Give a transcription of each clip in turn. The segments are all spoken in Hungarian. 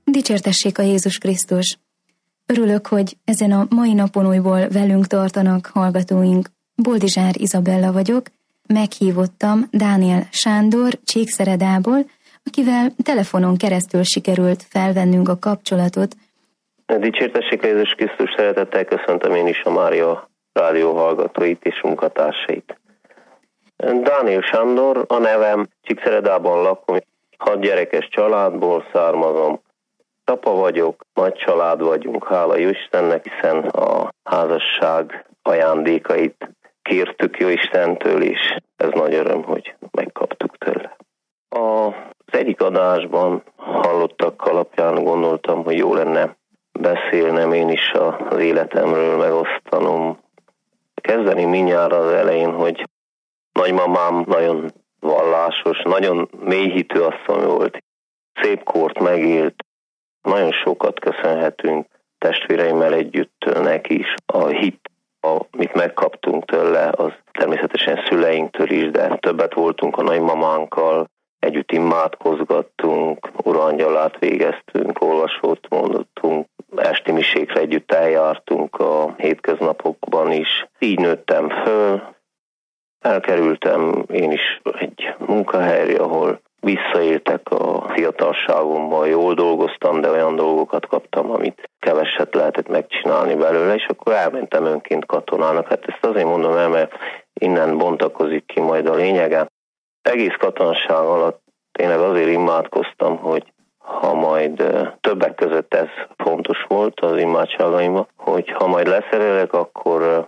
Dicsértessék a Jézus Krisztus! Örülök, hogy ezen a mai napon újból velünk tartanak hallgatóink. Boldizsár Izabella vagyok, meghívottam Dániel Sándor Csíkszeredából, akivel telefonon keresztül sikerült felvennünk a kapcsolatot. Dicsértessék a Jézus Krisztus, szeretettel köszöntöm én is a Mária rádió hallgatóit és munkatársait. Dániel Sándor a nevem, Csíkszeredában lakom, 6 gyerekes családból származom. Apa vagyok, nagy család vagyunk, hála jó Istennek, hiszen a házasság ajándékait kértük jó Istentől, és ez nagy öröm, hogy megkaptuk tőle. Az egyik adásban hallottak alapján gondoltam, hogy jó lenne beszélnem én is az életemről, megosztanom. Kezdeni mindjárt az elején, hogy nagymamám nagyon vallásos, nagyon mélyhitű asszony volt. Szép kort megélt, nagyon sokat köszönhetünk testvéreimmel együtt neki is. A hit, amit megkaptunk tőle, az természetesen szüleinktől is, de többet voltunk a nagymamánkkal, együtt imádkozgattunk, urangyalát végeztünk, olvasót mondottunk, esti misékre együtt eljártunk a hétköznapokban is. Így nőttem föl, elkerültem én is egy munkahelyre, ahol visszaéltek a fiatalságomban, jól dolgoztam, de olyan dolgokat kaptam, amit keveset lehetett megcsinálni belőle, és akkor elmentem önként katonának. Hát ezt azért mondom el, mert innen bontakozik ki majd a lényege. Egész katonaság alatt tényleg azért imádkoztam, hogy ha majd többek között ez fontos volt az imádságaimban, hogy ha majd leszerelek, akkor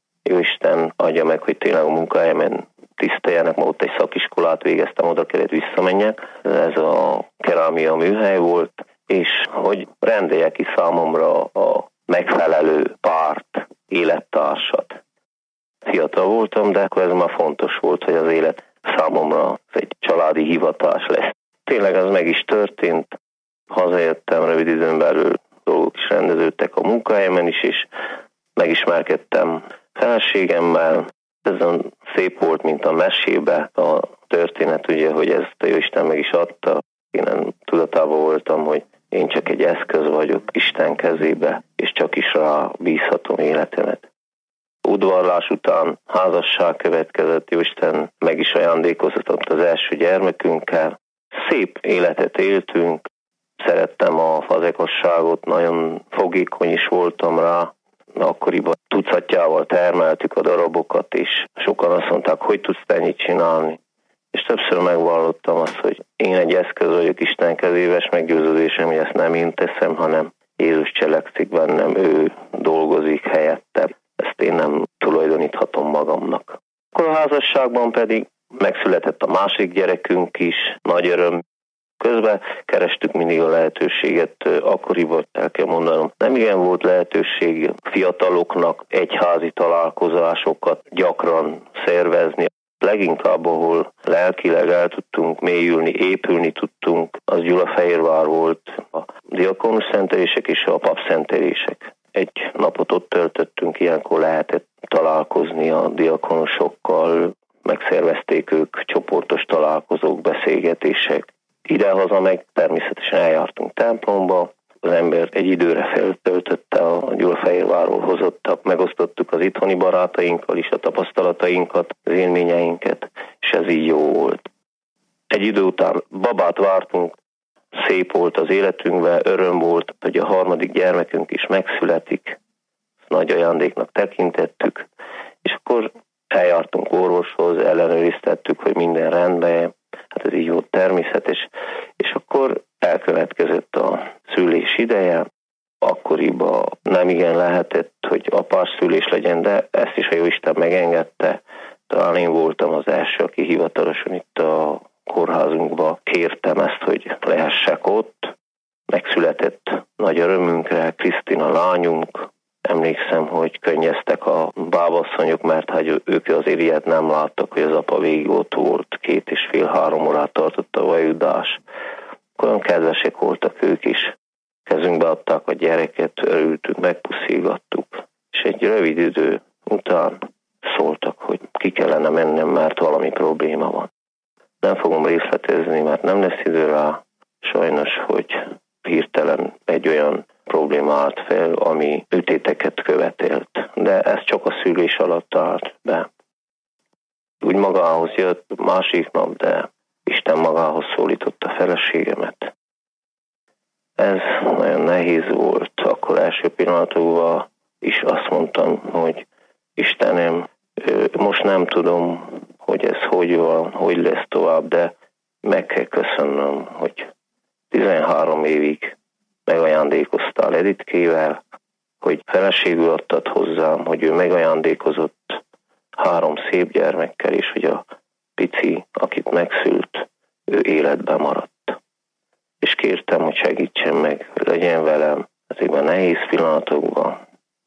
Jóisten adja meg, hogy tényleg a munkahelyemen tiszteljenek, ma ott egy szakiskolát végeztem, oda kellett visszamenjek. Ez a kerámia műhely volt, és hogy rendeljek ki számomra a megfelelő párt, élettársat. Fiatal voltam, de akkor ez már fontos volt, hogy az élet számomra egy családi hivatás lesz. Tényleg ez meg is történt. Hazajöttem, rövid időn belül dolgok is rendeződtek a munkahelyemen is, és megismerkedtem feleségemmel. Ez szép volt, mint a mesébe a történet, ugye, hogy ezt a Jóisten meg is adta. Én tudatában voltam, hogy én csak egy eszköz vagyok Isten kezébe, és csak is rá bízhatom életemet. Udvarlás után házasság következett, Jóisten meg is ajándékozott az első gyermekünkkel. Szép életet éltünk, szerettem a fazekosságot, nagyon fogékony is voltam rá. Akkoriban tucatjával termeltük a darabokat, és sokan azt mondták, hogy tudsz te ennyit csinálni. És többször megvallottam azt, hogy én egy eszköz vagyok Isten kezébe, és meggyőződésem, hogy ezt nem én teszem, hanem Jézus cselekszik bennem, ő dolgozik helyettem. Ezt én nem tulajdoníthatom magamnak. Akkor a házasságban pedig megszületett a másik gyerekünk is, nagy öröm. Közben kerestük mindig a lehetőséget, akkoriban el kell mondanom, nem igen volt lehetőség fiataloknak egyházi találkozásokat gyakran szervezni. Leginkább, ahol lelkileg el tudtunk mélyülni, épülni tudtunk, az Gyulafehérvár volt, a diakonus szentelések és a papszentelések. Egy napot ott töltöttünk, ilyenkor lehetett találkozni a diakonusokkal, megszervezték ők csoportos találkozók, beszélgetések. Idehaza meg természetesen eljártunk templomba, az ember egy időre feltöltötte a Gyulafehérvárról hozottak, megosztottuk az itthoni barátainkkal is a tapasztalatainkat, az élményeinket, és ez így jó volt. Egy idő után babát vártunk, szép volt az életünkben, öröm volt, hogy a harmadik gyermekünk is megszületik, nagy ajándéknak tekintettük, és akkor eljártunk orvoshoz, ellenőriztettük, hogy minden rendben, hát ez így volt természetes, és akkor elkövetkezett a szülés ideje. Akkoriban nem igen lehetett, hogy apás szülés legyen, de ezt is a Jóisten megengedte. Talán én voltam az első, aki hivatalosan itt a kórházunkba kértem ezt, hogy lehessek ott. Megszületett nagy örömünkre Krisztina lányunk. Emlékszem, hogy könnyeztek a bábasszonyok, mert hogy ők azért ilyet nem láttak, hogy az apa végig ott volt, 2,5-3 órát tartott a vajudás. Olyan kedvesek voltak ők is. Kezünkbe adták a gyereket, örültünk, megpuszilgattuk. És egy rövid idő után szóltak, hogy ki kellene mennem, mert valami probléma van. Nem fogom részletezni, mert nem lesz idő rá. Sajnos, hogy hirtelen állt fel, ami ütéteket követelt. De ez csak a szülés alatt állt be. Úgy magához jött másik nap, de Isten magához szólította a feleségemet. Ez nagyon nehéz volt. Akkor első pillanatokban is azt mondtam, hogy Istenem, most nem tudom, hogy ez hogy van, hogy lesz tovább, de meg kell köszönnöm, hogy 13 évig megajándékoztál Editkével, hogy feleségül adtad hozzám, hogy ő megajándékozott 3 szép gyermekkel, és hogy a pici, akit megszült, ő életben maradt. És kértem, hogy segítsen meg, hogy legyen velem ezekben nehéz pillanatokban.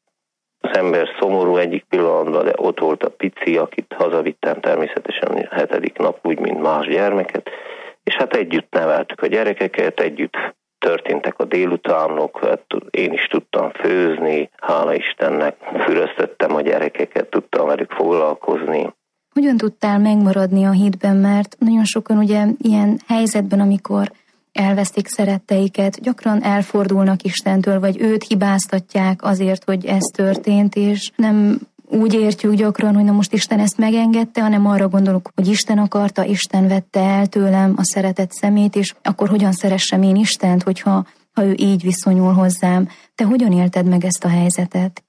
Az ember szomorú egyik pillanatban, de ott volt a pici, akit hazavittem természetesen a 7. nap, úgy, mint más gyermeket, és hát együtt neveltük a gyerekeket, együtt történtek a délutánok, hát én is tudtam főzni, hála Istennek, füröztettem a gyerekeket, tudtam velük foglalkozni. Hogyan tudtál megmaradni a hitben, mert nagyon sokan ugye ilyen helyzetben, amikor elvesztik szeretteiket, gyakran elfordulnak Istentől, vagy őt hibáztatják azért, hogy ez történt, és nem úgy értjük gyakran, hogy na most Isten ezt megengedte, hanem arra gondolok, hogy Isten akarta, Isten vette el tőlem a szeretett szemét, és akkor hogyan szeressem én Istent, hogyha ő így viszonyul hozzám. Te hogyan élted meg ezt a helyzetet?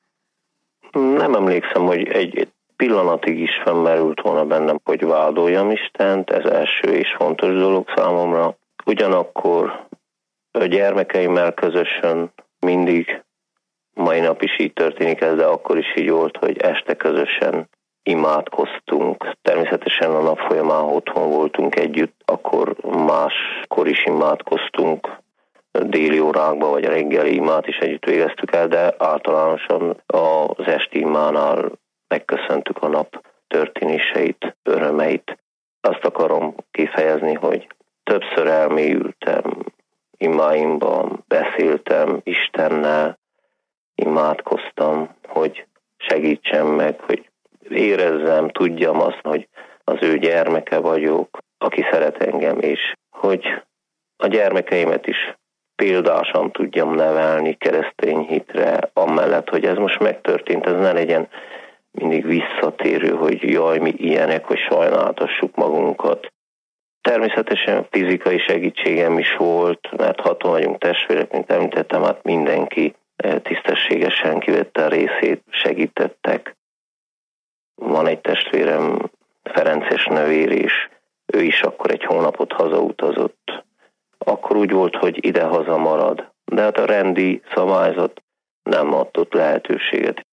Nem emlékszem, hogy egy pillanatig is fennmerült volna bennem, hogy vádoljam Istent, ez első és fontos dolog számomra. Ugyanakkor a gyermekeimmel közösen mindig, mai nap is így történik ez, de akkor is így volt, hogy este közösen imádkoztunk. Természetesen a nap folyamán otthon voltunk együtt, akkor máskor is imádkoztunk, déli órákban vagy a reggeli imát is együtt végeztük el, de általánosan az esti imánál megköszöntük a nap történéseit, örömeit. Azt akarom kifejezni, hogy többször elmélyültem imáimban, beszéltem Istennel, imádkoztam, hogy segítsen meg, hogy érezzem, tudjam azt, hogy az ő gyermeke vagyok, aki szeret engem, és hogy a gyermekeimet is példásan tudjam nevelni keresztény hitre, amellett, hogy ez most megtörtént, ez ne legyen mindig visszatérő, hogy jaj, mi ilyenek, hogy sajnáltassuk magunkat. Természetesen fizikai segítségem is volt, mert 6 vagyunk testvérek, mint említettem, hát mindenki tisztességesen kivette a részét, segítettek. Van egy testvérem, Ferences nővér is, ő is akkor egy hónapot hazautazott. Akkor úgy volt, hogy ide-haza marad, de hát a rendi szabályzat nem adott lehetőséget.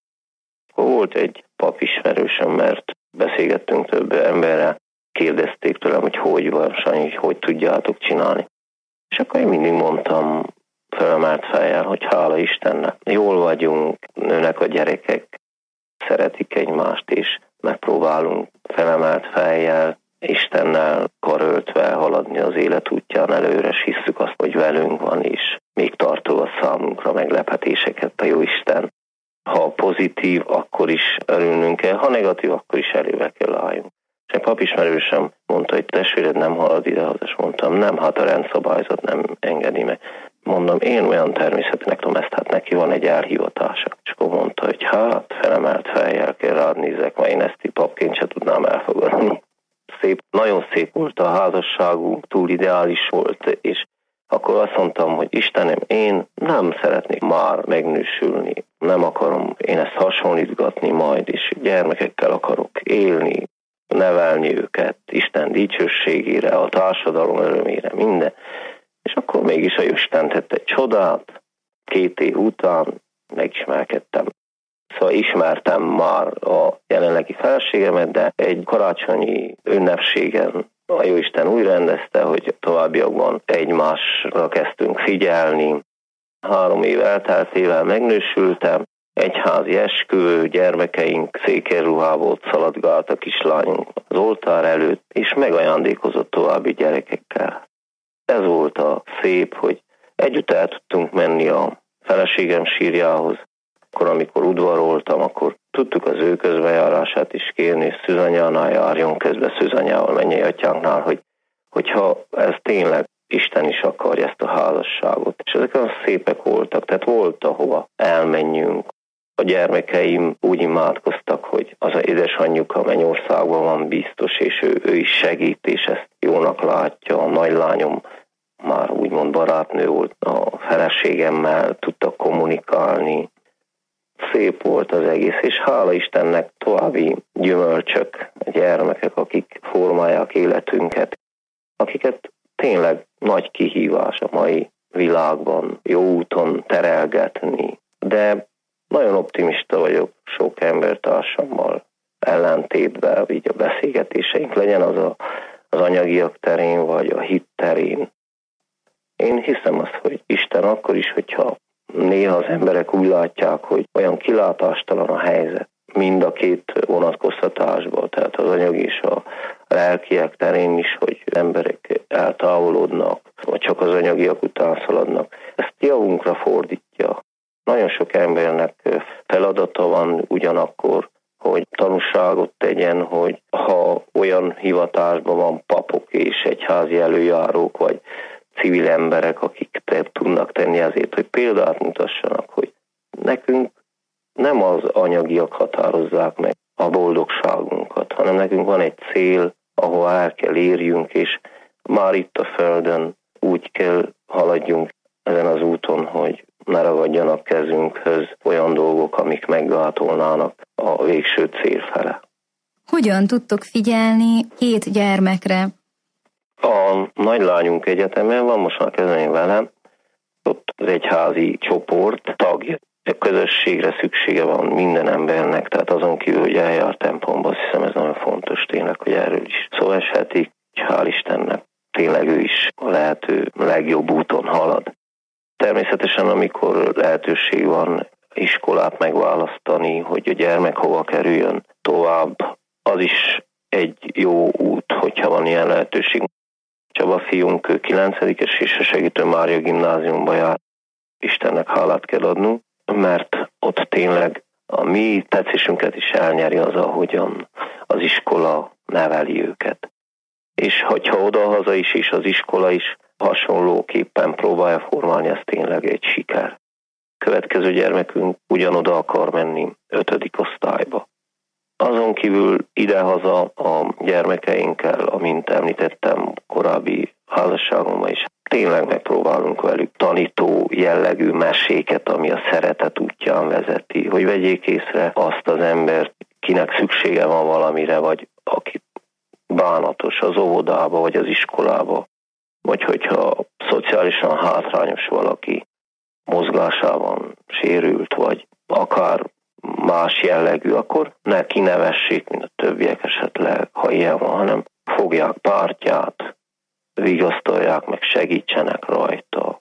Volt egy papismerősöm, mert beszélgettünk több emberrel, kérdezték tőlem, hogy van, Sanyi, hogy tudjátok csinálni. És akkor én mindig mondtam felemelt fejjel, hogy hála Istennek, jól vagyunk, nőnek a gyerekek, szeretik egymást, és megpróbálunk felemelt fejjel, Istennel karöltve haladni az élet útján előre, és hisszük azt, hogy velünk van, és még tartogat számunkra meglepetéseket a Jóisten. Ha pozitív, akkor is örülnünk kell, ha negatív, akkor is elébe kell álljunk. És egy papismerősöm mondta, hogy testvéred nem halad idehaza, és mondtam, nem, hát a rendszabályzat nem engedi meg. Mondom, én olyan természetűnek tudom ezt, hát neki van egy elhivatása. És akkor mondta, hogy hát felemelt fejjel kell rád nézek, mert én ezt így papként se tudnám elfogadni. Nagyon szép volt a házasságunk, túl ideális volt, és akkor azt mondtam, hogy Istenem, én nem szeretnék már megnősülni, nem akarom én ezt hasonlítgatni majd, és gyermekekkel akarok élni, nevelni őket Isten dicsőségére, a társadalom örömére, minden. És akkor mégis a Isten tett egy csodát, 2 év után megismerkedtem. Szóval ismertem már a jelenlegi feleségemet, de egy karácsonyi ünnepségen a Jóisten úgy rendezte, hogy továbbiakban egymásra kezdtünk figyelni. 3 év elteltével megnősültem, egyházi esküvő, gyermekeink székelyruhából szaladgált a kislányunk az oltár előtt, és megajándékozott további gyerekekkel. Ez volt a szép, hogy együtt el tudtunk menni a feleségem sírjához. Akkor, amikor udvaroltam, akkor tudtuk az ő közbejárását is kérni, és Szűzanyánál járjon közbe, Szűzanyával, mennyei atyánknál, hogyha ez tényleg Isten is akarja ezt a házasságot, és és ezek olyan szépek voltak, tehát volt ahova elmenjünk. A gyermekeim úgy imádkoztak, hogy az édesanyjuk Mennyországban van biztos, és ő is segít, és ezt jónak látja. A nagylányom már úgymond barátnő volt, a feleségemmel tudtak kommunikálni. Szép volt az egész, és hála Istennek további gyümölcsök, gyermekek, akik formálják életünket, akiket tényleg nagy kihívás a mai világban jó úton terelgetni. De nagyon optimista vagyok sok embertársammal ellentétben, így a beszélgetéseink, legyen az az anyagiak terén, vagy a hit terén. Én hiszem azt, hogy Isten akkor is, hogyha néha az emberek úgy látják, hogy olyan kilátástalan a helyzet, mind a két vonatkoztatásban, tehát az anyagi és a lelkiek terén is, hogy emberek eltávolodnak, vagy csak az anyagiak után szaladnak. Ezt javunkra fordítja. Nagyon sok embernek feladata van ugyanakkor, hogy tanúságot tegyen, hogy ha olyan hivatásban van papok és egyházi előjárók, vagy civil emberek, akik tudnak tenni azért, hogy példát mutassanak, hogy nekünk nem az anyagiak határozzák meg a boldogságunkat, hanem nekünk van egy cél, ahol el kell érjünk, és már itt a Földön úgy kell haladjunk ezen az úton, hogy ne ragadjanak kezünkhöz olyan dolgok, amik meggátolnának a végső cél fele. Hogyan tudtok figyelni 2 gyermekre? A nagylányunk egyetemen van, most már kezdeni velem, ott az egyházi csoport tagja. A közösségre szüksége van minden embernek, tehát azon kívül, hogy eljár templomba, azt hiszem ez nagyon fontos tényleg, hogy erről is szó eshetik, és hál' Istennek tényleg ő is a lehető legjobb úton halad. Természetesen, amikor lehetőség van iskolát megválasztani, hogy a gyermek hova kerüljön tovább, az is egy jó út, hogyha van ilyen lehetőség. Csaba fiunk 9-es és a Segítő Mária gimnáziumba jár. Istennek hálát kell adnunk, mert ott tényleg a mi tetszésünket is elnyeri az, ahogyan az iskola neveli őket. És hogyha oda-haza is, és az iskola is hasonlóképpen próbálja formálni, ez tényleg egy siker. Következő gyermekünk ugyanoda akar menni 5. osztályba. Azon kívül idehaza a gyermekeinkkel, amint említettem korábbi házasságomban is, tényleg megpróbálunk velük tanító jellegű meséket, ami a szeretet útján vezeti, hogy vegyék észre azt az embert, kinek szüksége van valamire, vagy aki bánatos az óvodába, vagy az iskolába, vagy hogyha szociálisan hátrányos valaki mozgásában sérült, vagy akár más jellegű, akkor ne kinevessék, mint a többiek esetleg, ha ilyen van, hanem fogják pártját, vigasztalják, meg segítsenek rajta.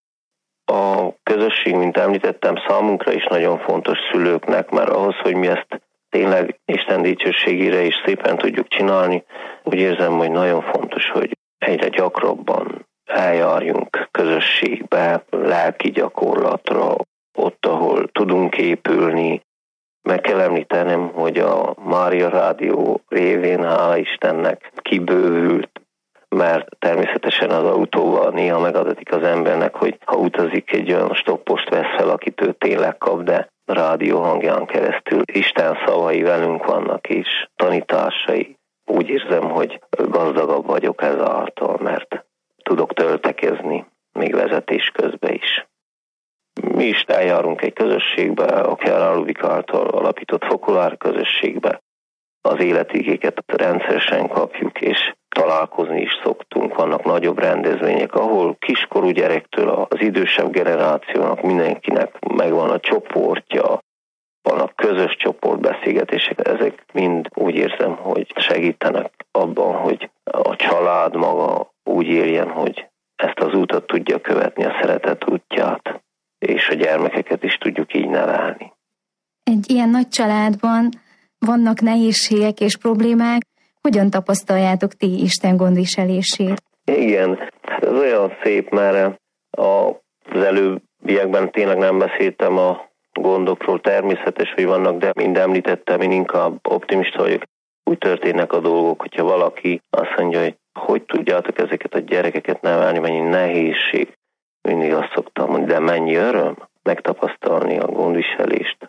A közösség, mint említettem, számunkra is nagyon fontos szülőknek, mert ahhoz, hogy mi ezt tényleg Isten dicsőségére is szépen tudjuk csinálni, úgy érzem, hogy nagyon fontos, hogy egyre gyakrabban eljárjunk közösségbe, lelki gyakorlatra, ott, ahol tudunk épülni. Meg kell említenem, hogy a Mária Rádió révén, hála Istennek, kibővült, mert természetesen az autóval néha megadatik az embernek, hogy ha utazik, egy olyan stoppost vesz fel, akit ő tényleg kap, de rádió hangján keresztül Isten szavai velünk vannak, és tanításai. Úgy érzem, hogy gazdagabb vagyok ezáltal, mert tudok töltekezni, még vezetés közben is. Mi is eljárunk egy közösségbe, a Kjárán Ludvig által alapított fokolár közösségbe. Az életigéket rendszeresen kapjuk, és találkozni is szoktunk. Vannak nagyobb rendezvények, ahol kiskorú gyerektől az idősebb generációnak, mindenkinek megvan a csoportja, vannak közös csoportbeszélgetések. Ezek mind úgy érzem, hogy segítenek abban, hogy a család maga úgy éljen, hogy ezt az útat tudja követni, a szeretet útját, és a gyermekeket is tudjuk így nevelni. Egy ilyen nagy családban vannak nehézségek és problémák. Hogyan tapasztaljátok ti Isten gondviselését? Igen, ez olyan szép, mert az előbbiekben tényleg nem beszéltem a gondokról, természetes, hogy vannak, de mind említettem, én inkább optimista vagyok. Úgy történnek a dolgok, hogyha valaki azt mondja, hogy tudjátok ezeket a gyerekeket nevelni, mennyi nehézség. Mindig azt szoktam elmondani, de mennyi öröm megtapasztalni a gondviselést.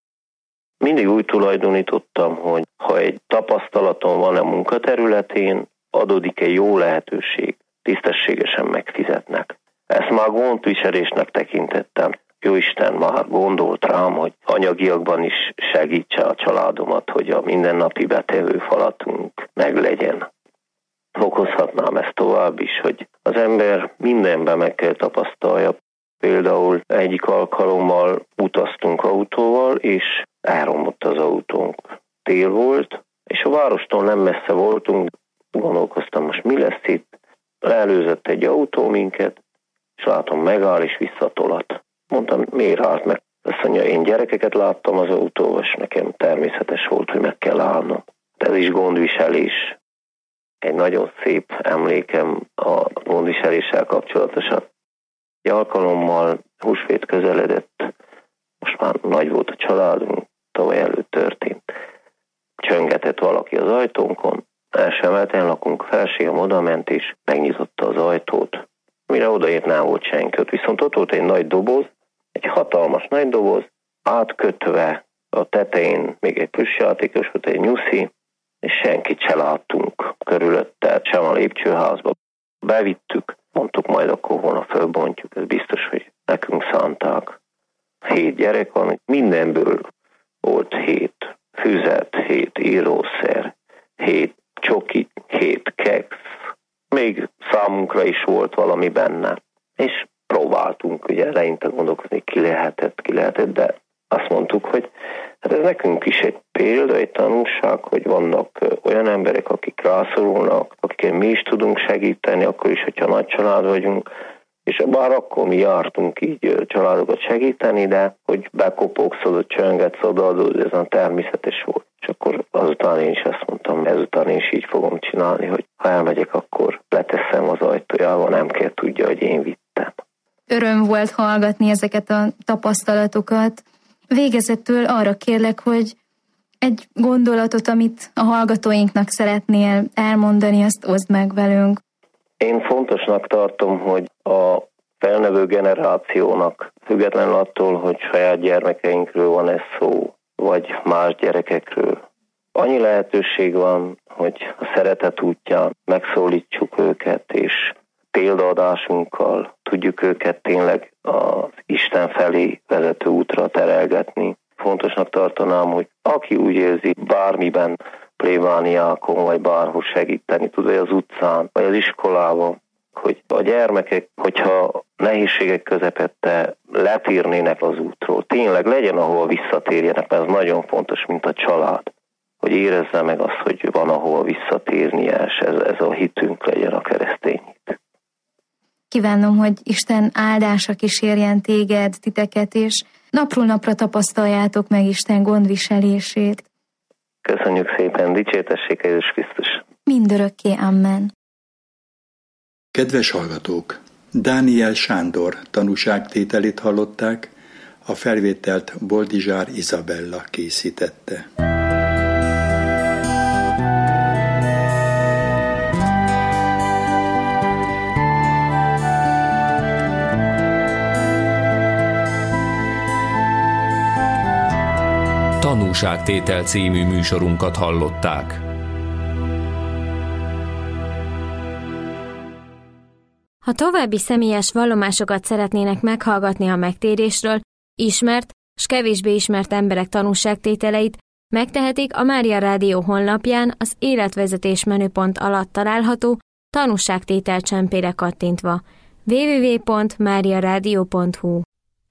Mindig úgy tulajdonítottam, hogy ha egy tapasztalatom van a munkaterületén, adódik egy jó lehetőség, tisztességesen megfizetnek. Ezt már gondviselésnek tekintettem. Jóisten már gondolt rám, hogy anyagiakban is segítse a családomat, hogy a mindennapi betevő falatunk meglegyen. Fokozhatnám ezt tovább is, hogy az ember mindenben meg kell tapasztalja. Például egyik alkalommal utaztunk autóval, és elromlott az autónk. Tél volt, és a várostól nem messze voltunk, gondolkoztam, most mi lesz itt. Leelőzött egy autó minket, és látom, megáll és visszatolat. Mondtam, miért állt meg? Azt mondja, én gyerekeket láttam az autóval, és nekem természetes volt, hogy meg kell állnom. Ez is gondviselés. Egy nagyon szép emlékem a gondviseléssel kapcsolatosan. Egy alkalommal húsvét közeledett, most már nagy volt a családunk, tavaly előtt történt. Csöngetett valaki az ajtónkon, első emeleten lakunk, felségem odament és megnyitotta az ajtót. Mire odaért, nem volt senki, viszont ott volt egy nagy doboz, egy hatalmas nagy doboz, átkötve a tetején még egy plüssjátékos volt, egy nyuszi, és senkit se láttunk körülötte, sem a lépcsőházba. Bevittük, mondtuk, majd akkor holnap fölbontjuk, ez biztos, hogy nekünk szánták. 7 gyerek van, mindenből volt 7 füzet, 7 írószer, 7 csoki, 7 keksz, még számunkra is volt valami benne. És próbáltunk ugye eleinte gondolkozni, ki lehetett, de azt mondtuk, hogy hát ez nekünk is egy példa, egy tanulság, hogy vannak olyan emberek, akik rászorulnak, akiket mi is tudunk segíteni, akkor is, hogyha nagy család vagyunk, és bár akkor mi jártunk így családokat segíteni, de hogy bekopogszod, csöngetsz, odaadod, ez a természetes volt. És akkor azután én is azt mondtam, ezután én is így fogom csinálni, hogy ha elmegyek, akkor leteszem az ajtójával, nem kell tudja, hogy én vittem. Öröm volt hallgatni ezeket a tapasztalatokat. Végezetül arra kérlek, hogy egy gondolatot, amit a hallgatóinknak szeretnél elmondani, azt oszd meg velünk. Én fontosnak tartom, hogy a felnövő generációnak, függetlenül attól, hogy saját gyermekeinkről van ez szó, vagy más gyerekekről, annyi lehetőség van, hogy a szeretet útján megszólítsuk őket, és példaadásunkkal tudjuk őket tényleg az Isten felé vezető útra terelgetni. Fontosnak tartanám, hogy aki úgy érzi, bármiben plébániákon, vagy bárhol segíteni tud, vagy az utcán, vagy az iskolában, hogy a gyermekek, hogyha nehézségek közepette letérnének az útról, tényleg legyen, ahol visszatérjenek, mert ez nagyon fontos, mint a család, hogy érezze meg azt, hogy van, ahol visszatérnie, és ez a hitünk legyen, a keresztény hit. Kívánom, hogy Isten áldása kísérjen téged, titeket, és napról napra tapasztaljátok meg Isten gondviselését. Köszönjük szépen, dicsértessék Jézus Krisztus. Mindörökké, amen. Kedves hallgatók! Dániel Sándor tanúságtételét hallották, a felvételt Boldizsár Izabella készítette. Tanúságtétel című műsorunkat hallották. Ha további személyes vallomásokat szeretnének meghallgatni a megtérésről, ismert s kevésbé ismert emberek tanúságtételeit, megtehetik a Mária Rádió honlapján az életvezetés menüpont alatt található tanúságtétel csempére kattintva. www.mariaradio.hu